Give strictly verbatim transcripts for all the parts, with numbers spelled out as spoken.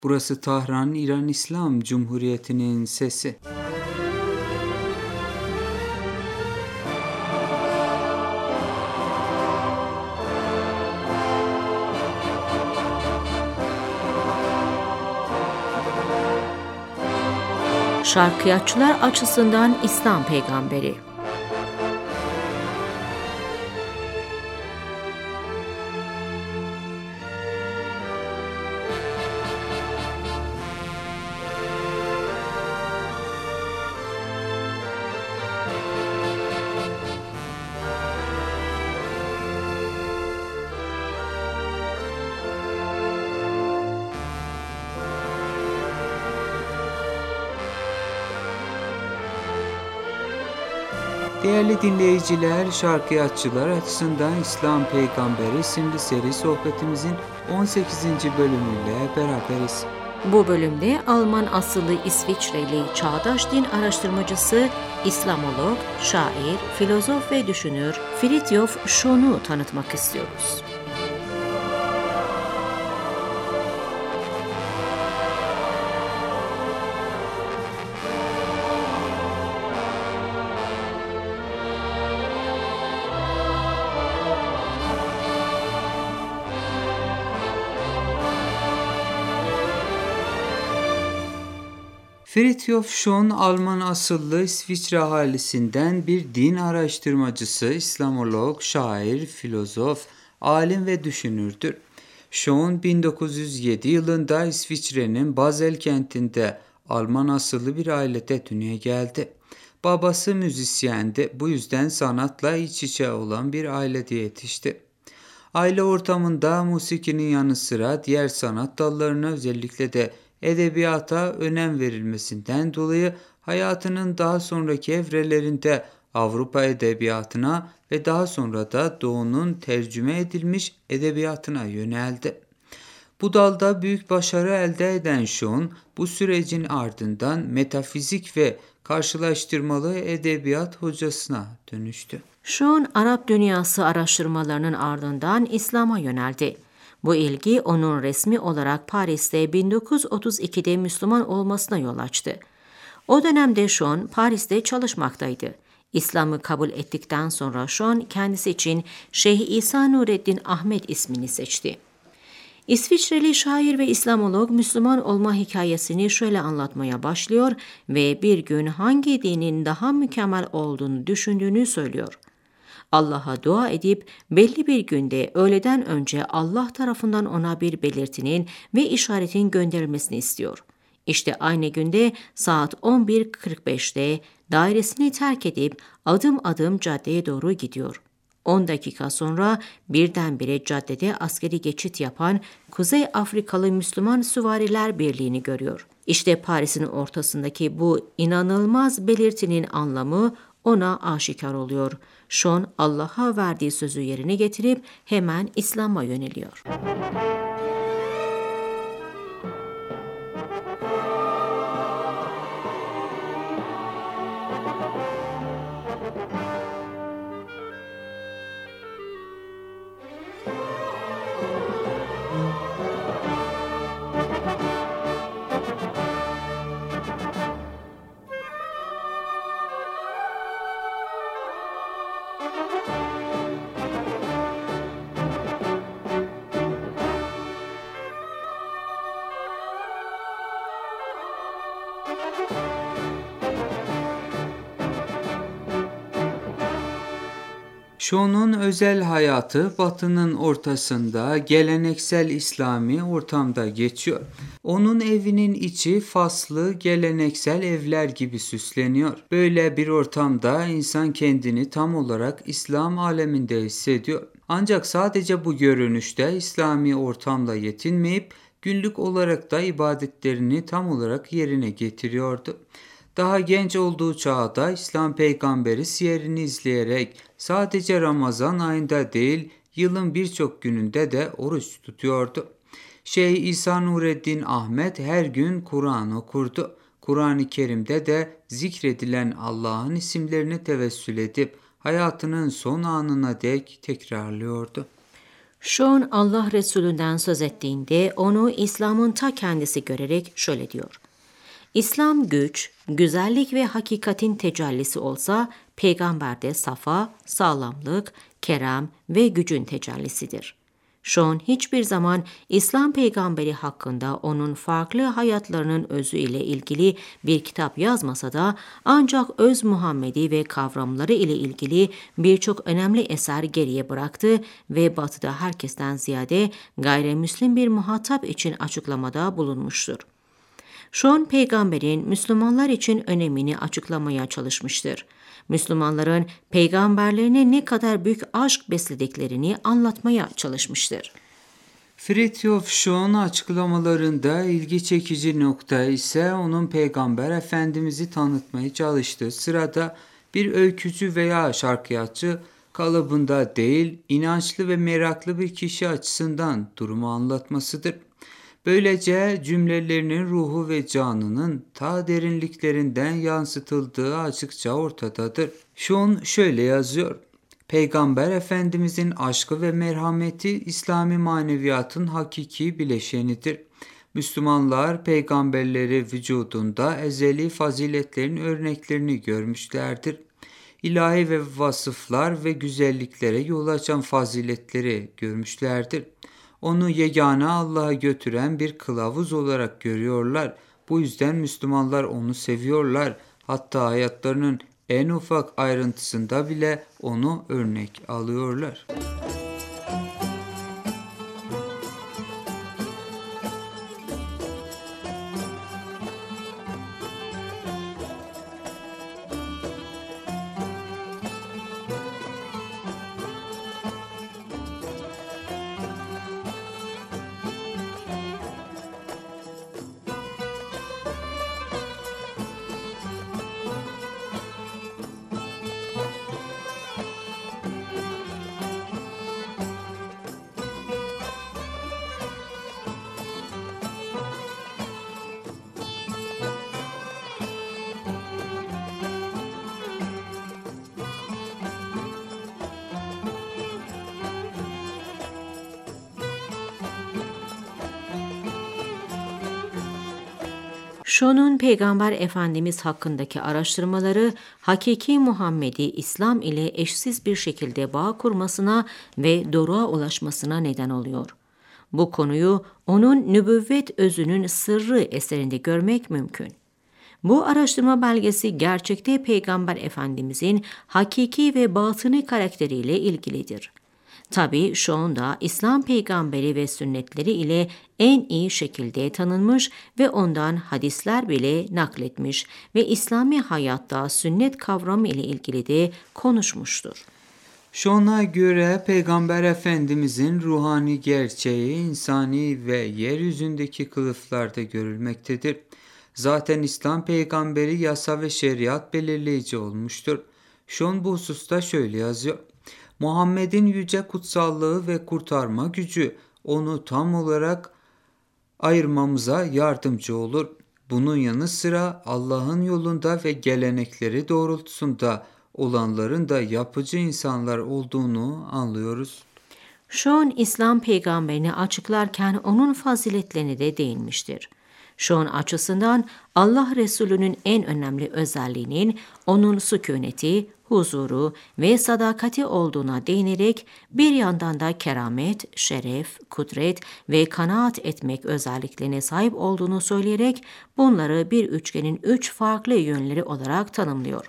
Burası Tahran, İran İslam Cumhuriyeti'nin sesi. Şarkiyatçılar açısından İslam peygamberi. Değerli dinleyiciler, Şarkiyatçılar açısından İslam Peygamberi isimli seri sohbetimizin on sekizinci bölümüyle beraberiz. Bu bölümde Alman asıllı İsviçreli çağdaş din araştırmacısı, İslamolog, şair, filozof ve düşünür Fridtjof Schon'u tanıtmak istiyoruz. Fridtjof Schon, Alman asıllı İsviçre ahalisinden bir din araştırmacısı, İslamolog, şair, filozof, alim ve düşünürdür. Schon, bin dokuz yüz yedi yılında İsviçre'nin Basel kentinde Alman asıllı bir ailede dünyaya geldi. Babası müzisyendi, bu yüzden sanatla iç içe olan bir ailede yetişti. Aile ortamında musikinin yanı sıra diğer sanat dallarına, özellikle de edebiyata önem verilmesinden dolayı hayatının daha sonraki evrelerinde Avrupa edebiyatına ve daha sonra da Doğu'nun tercüme edilmiş edebiyatına yöneldi. Bu dalda büyük başarı elde eden Schon, bu sürecin ardından metafizik ve karşılaştırmalı edebiyat hocasına dönüştü. Schon, Arap dünyası araştırmalarının ardından İslam'a yöneldi. Bu ilgi onun resmi olarak Paris'te bin dokuz yüz otuz ikide Müslüman olmasına yol açtı. O dönemde Schon Paris'te çalışmaktaydı. İslam'ı kabul ettikten sonra Schon kendisi için Şeyh İsa Nureddin Ahmet ismini seçti. İsviçreli şair ve İslamolog Müslüman olma hikayesini şöyle anlatmaya başlıyor ve bir gün hangi dinin daha mükemmel olduğunu düşündüğünü söylüyor. Allah'a dua edip belli bir günde öğleden önce Allah tarafından ona bir belirtinin ve işaretin gönderilmesini istiyor. İşte aynı günde saat on bir kırk beşte dairesini terk edip adım adım caddeye doğru gidiyor. on dakika sonra birdenbire caddede askeri geçit yapan Kuzey Afrikalı Müslüman Süvariler Birliği'ni görüyor. İşte Paris'in ortasındaki bu inanılmaz belirtinin anlamı ona aşikar oluyor. Schon Allah'a verdiği sözü yerine getirip hemen İslam'a yöneliyor. Schon'un özel hayatı Batı'nın ortasında geleneksel İslami ortamda geçiyor. Onun evinin içi faslı geleneksel evler gibi süsleniyor. Böyle bir ortamda insan kendini tam olarak İslam aleminde hissediyor. Ancak sadece bu görünüşte İslami ortamla yetinmeyip günlük olarak da ibadetlerini tam olarak yerine getiriyordu. Daha genç olduğu çağda İslam peygamberi siyerini izleyerek sadece Ramazan ayında değil, yılın birçok gününde de oruç tutuyordu. Şeyh İsa Nureddin Ahmet her gün Kur'an okurdu. Kur'an-ı Kerim'de de zikredilen Allah'ın isimlerini tevessül edip hayatının son anına dek tekrarlıyordu. Sean Allah Resulü'nden söz ettiğinde onu İslam'ın ta kendisi görerek şöyle diyor. İslam güç, güzellik ve hakikatin tecellisi olsa peygamberde safa, sağlamlık, kerem ve gücün tecellisidir. Sean hiçbir zaman İslam peygamberi hakkında onun farklı hayatlarının özü ile ilgili bir kitap yazmasa da ancak öz Muhammedi ve kavramları ile ilgili birçok önemli eser geriye bıraktı ve Batı'da herkesten ziyade gayrimüslim bir muhatap için açıklamada bulunmuştur. Sean peygamberin Müslümanlar için önemini açıklamaya çalışmıştır. Müslümanların peygamberlerine ne kadar büyük aşk beslediklerini anlatmaya çalışmıştır. Fridtjof Schoon açıklamalarında ilgi çekici nokta ise onun Peygamber Efendimiz'i tanıtmaya çalıştığı sırada bir öykücü veya şarkıyatçı kalıbında değil, inançlı ve meraklı bir kişi açısından durumu anlatmasıdır. Böylece cümlelerinin ruhu ve canının ta derinliklerinden yansıtıldığı açıkça ortadadır. Schoon şöyle yazıyor. Peygamber Efendimizin aşkı ve merhameti İslami maneviyatın hakiki bileşenidir. Müslümanlar peygamberleri vücudunda ezeli faziletlerin örneklerini görmüşlerdir. İlahi ve vasıflar ve güzelliklere yol açan faziletleri görmüşlerdir. Onu yegane Allah'a götüren bir kılavuz olarak görüyorlar. Bu yüzden Müslümanlar onu seviyorlar. Hatta hayatlarının en ufak ayrıntısında bile onu örnek alıyorlar. Sean'un Peygamber Efendimiz hakkındaki araştırmaları hakiki Muhammedi İslam ile eşsiz bir şekilde bağ kurmasına ve doruğa ulaşmasına neden oluyor. Bu konuyu onun Nübüvvet Özü'nün Sırrı eserinde görmek mümkün. Bu araştırma belgesi gerçekte Peygamber Efendimizin hakiki ve batını karakteriyle ilgilidir. Tabii şu anda İslam peygamberi ve sünnetleri ile en iyi şekilde tanınmış ve ondan hadisler bile nakletmiş ve İslami hayatta sünnet kavramı ile ilgili de konuşmuştur. Şuna göre Peygamber Efendimizin ruhani gerçeği insani ve yeryüzündeki kılıflarda görülmektedir. Zaten İslam peygamberi yasa ve şeriat belirleyici olmuştur. Şun bu hususta şöyle yazıyor. Muhammed'in yüce kutsallığı ve kurtarma gücü onu tam olarak ayırmamıza yardımcı olur. Bunun yanı sıra Allah'ın yolunda ve gelenekleri doğrultusunda olanların da yapıcı insanlar olduğunu anlıyoruz. Sean İslam peygamberini açıklarken onun faziletlerine de değinmiştir. Sean açısından Allah Resulü'nün en önemli özelliğinin onun sükuneti, huzuru ve sadakati olduğuna değinerek bir yandan da keramet, şeref, kudret ve kanaat etmek özelliklerine sahip olduğunu söyleyerek bunları bir üçgenin üç farklı yönleri olarak tanımlıyor.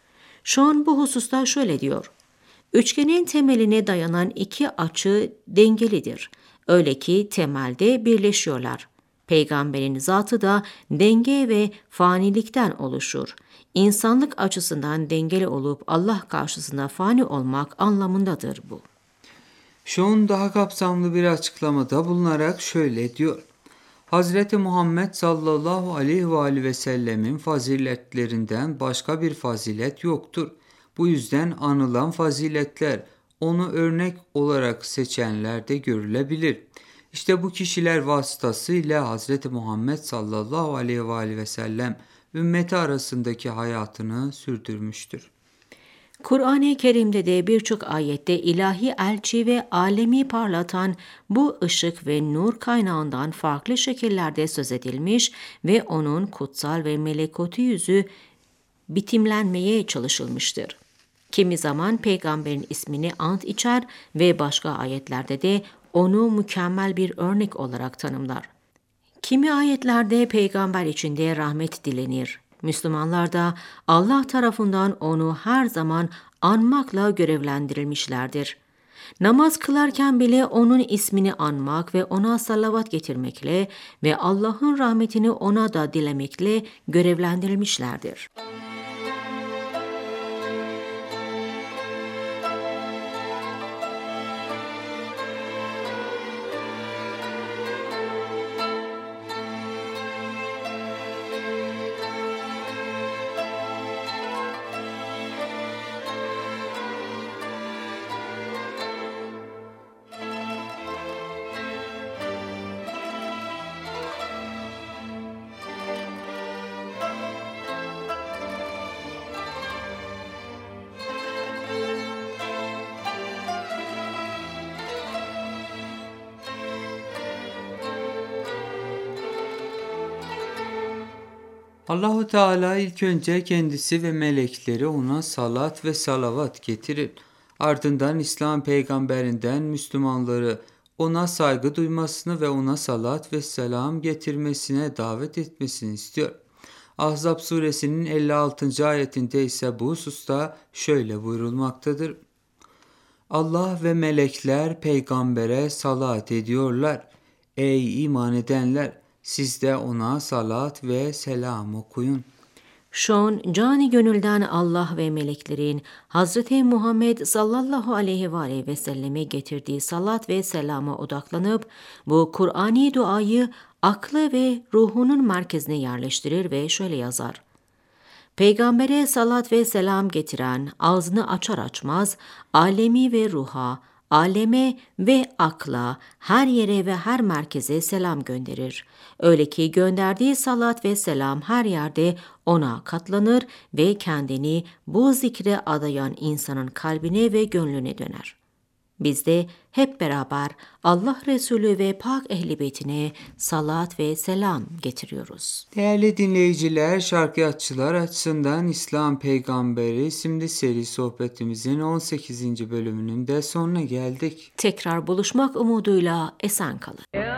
Sean bu hususta şöyle diyor. Üçgenin temeline dayanan iki açı dengelidir. Öyle ki temelde birleşiyorlar. Peygamberin zatı da denge ve fanilikten oluşur. İnsanlık açısından dengeli olup Allah karşısında fani olmak anlamındadır bu. Sean daha kapsamlı bir açıklamada bulunarak şöyle diyor. Hazreti Muhammed sallallahu aleyhi ve aleyhi ve sellemin faziletlerinden başka bir fazilet yoktur. Bu yüzden anılan faziletler onu örnek olarak seçenlerde görülebilir. İşte bu kişiler vasıtasıyla Hazreti Muhammed sallallahu aleyhi ve aleyhi ve sellem ümmeti arasındaki hayatını sürdürmüştür. Kur'an-ı Kerim'de de birçok ayette ilahi elçi ve alemi parlatan bu ışık ve nur kaynağından farklı şekillerde söz edilmiş ve onun kutsal ve melekuti yüzü bitimlenmeye çalışılmıştır. Kimi zaman peygamberin ismini ant içer ve başka ayetlerde de onu mükemmel bir örnek olarak tanımlar. Kimi ayetlerde peygamber içinde rahmet dilenir. Müslümanlar da Allah tarafından onu her zaman anmakla görevlendirilmişlerdir. Namaz kılarken bile onun ismini anmak ve ona salavat getirmekle ve Allah'ın rahmetini ona da dilemekle görevlendirilmişlerdir. Allahu Teala ilk önce kendisi ve melekleri ona salat ve salavat getirir. Ardından İslam peygamberinden Müslümanları ona saygı duymasını ve ona salat ve selam getirmesine davet etmesini istiyor. Ahzab suresinin elli altıncı ayetinde ise bu hususta şöyle buyurulmaktadır. Allah ve melekler peygambere salat ediyorlar. Ey iman edenler! Siz de ona salat ve selam okuyun. Şon, cani gönülden Allah ve meleklerin Hazreti Muhammed sallallahu aleyhi ve aleyhi ve selleme getirdiği salat ve selama odaklanıp bu Kur'ani duayı aklı ve ruhunun merkezine yerleştirir ve şöyle yazar. Peygambere salat ve selam getiren ağzını açar açmaz alemi ve ruha, aleme ve akla, her yere ve her merkeze selam gönderir. Öyle ki gönderdiği salat ve selam her yerde ona katlanır ve kendini bu zikre adayan insanın kalbine ve gönlüne döner. Biz de hep beraber Allah Resulü ve Pak Ehl-i Beytine salat ve selam getiriyoruz. Değerli dinleyiciler, şarkiyatçılar açısından İslam Peygamberi isimli seri sohbetimizin on sekizinci bölümünün de sonuna geldik. Tekrar buluşmak umuduyla esen kalın.